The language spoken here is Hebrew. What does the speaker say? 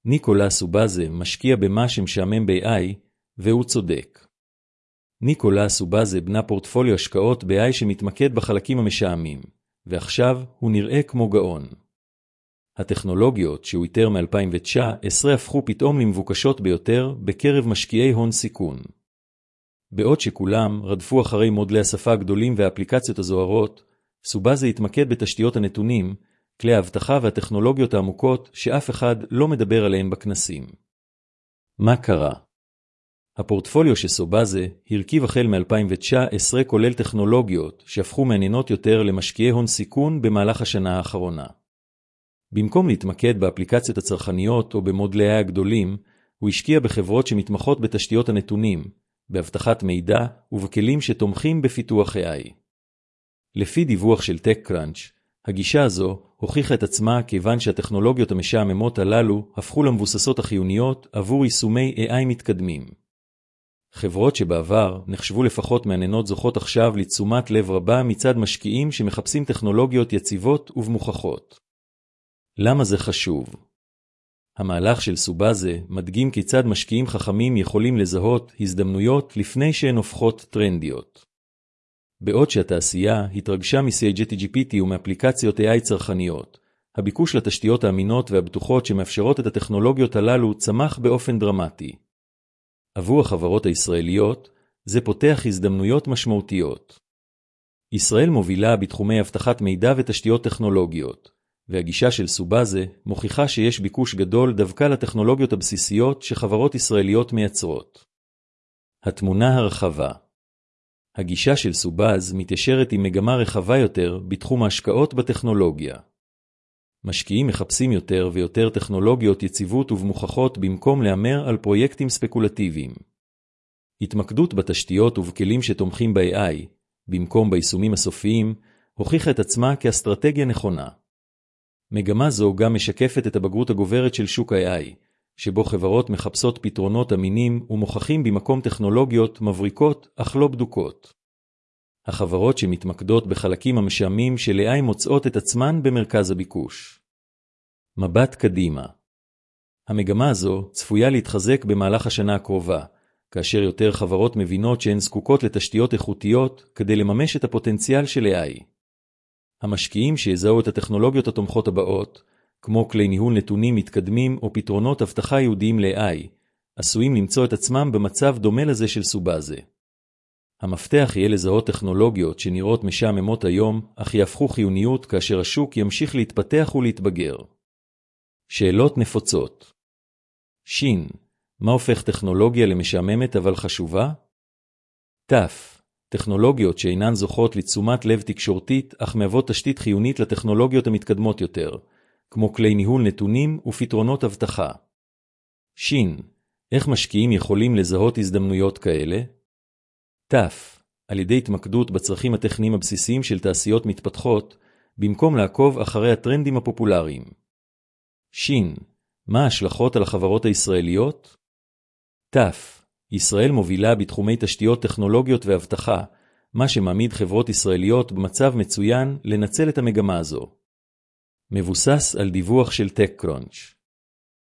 ניקולס אובאזה משקיע במה שמשעמם ב-AI, והוא צודק. ניקולס אובאזה בנה פורטפוליו השקעות ב-AI שמתמקד בחלקים המשעמים, ועכשיו הוא נראה כמו גאון. הטכנולוגיות שהוא איתר מ-2019 הפכו פתאום למבוקשות ביותר בקרב משקיעי הון סיכון. בעוד שכולם רדפו אחרי מודלי השפה הגדולים והאפליקציות הזוהרות, סובאזה התמקד בתשתיות הנתונים, כלי האבטחה והטכנולוגיות העמוקות שאף אחד לא מדבר עליהן בכנסים. מה קרה? הפורטפוליו של סובאזה הרכיב החל מ-2019 כולל טכנולוגיות שהפכו מעניינות יותר למשקיעי הון סיכון במהלך השנה האחרונה. במקום להתמקד באפליקציות הצרכניות או במודלי AI הגדולים, הוא השקיע בחברות שמתמחות בתשתיות הנתונים, באבטחת מידע ובכלים שתומכים בפיתוח AI. לפי דיווח של TechCrunch, הגישה הזו הוכיחה את עצמה כיוון שהטכנולוגיות המשעממות הללו הפכו למבוססות החיוניות עבור יישומי AI מתקדמים. חברות שבעבר נחשבו לפחות מעניינות זוכות עכשיו לתשומת לב רבה מצד משקיעים שמחפשים טכנולוגיות יציבות ומוכחות. למה זה חשוב? המהלך של סובאזה מדגים כיצד משקיעים חכמים יכולים לזהות הזדמנויות לפני שהן הופכות טרנדיות. בעוד שהתעשייה התרגשה מ-ChatGPT ומאפליקציות AI צרכניות, הביקוש לתשתיות האמינות והבטוחות שמאפשרות את הטכנולוגיות הללו צמח באופן דרמטי. עבור החברות הישראליות, זה פותח הזדמנויות משמעותיות. ישראל מובילה בתחומי אבטחת מידע ותשתיות טכנולוגיות, והגישה של סובאזה מוכיחה שיש ביקוש גדול דווקא לטכנולוגיות הבסיסיות שחברות ישראליות מייצרות. התמונה הרחבה. הגישה של סובאזה מתיישרת עם מגמה רחבה יותר בתחום ההשקעות בטכנולוגיה. משקיעים מחפשים יותר ויותר טכנולוגיות יציבות ומוכחות במקום להמר על פרויקטים ספקולטיביים. התמקדות בתשתיות ובכלים שתומכים ב-AI, במקום ביישומים הסופיים, הוכיחה את עצמה כאסטרטגיה נכונה. מגמה זו גם משקפת את הבגרות הגוברת של שוק ה-AI, שבו חברות מחפשות פתרונות אמינים ומוכחים במקום טכנולוגיות מבריקות אך לא בדוקות. החברות שמתמקדות בחלקים המשעמים של AI מוצאות את עצמן במרכז הביקוש. מבט קדימה. המגמה הזו צפויה להתחזק במהלך השנה הקרובה, כאשר יותר חברות מבינות שהן זקוקות לתשתיות איכותיות כדי לממש את הפוטנציאל של AI. המשקיעים שיזהו את הטכנולוגיות התומכות הבאות, כמו כלי ניהול נתונים מתקדמים או פתרונות אבטחה ייעודיים ל-AI, עשויים למצוא את עצמם במצב דומה לזה של סובאזה. המפתח יהיה לזהות טכנולוגיות שנראות משעממות היום, אך יהפכו חיוניות כאשר השוק ימשיך להתפתח ולהתבגר. שאלות נפוצות. שין, מה הופך טכנולוגיה למשעממת אבל חשובה? תף, טכנולוגיות שאינן זוכות לתשומת לב תקשורתית, אך מהוות תשתית חיונית לטכנולוגיות המתקדמות יותר, כמו כלי ניהול נתונים ופתרונות אבטחה. שין, איך משקיעים יכולים לזהות הזדמנויות כאלה? תף, על ידי התמקדות בצרכים הטכניים הבסיסיים של תעשיות מתפתחות, במקום לעקוב אחרי הטרנדים הפופולריים. שין, מה ההשלכות על החברות הישראליות? תף, ישראל מובילה בתחומי תשתיות טכנולוגיות ואבטחה, מה שמעמיד חברות ישראליות במצב מצוין לנצל את המגמה הזו. מבוסס על דיווח של TechCrunch.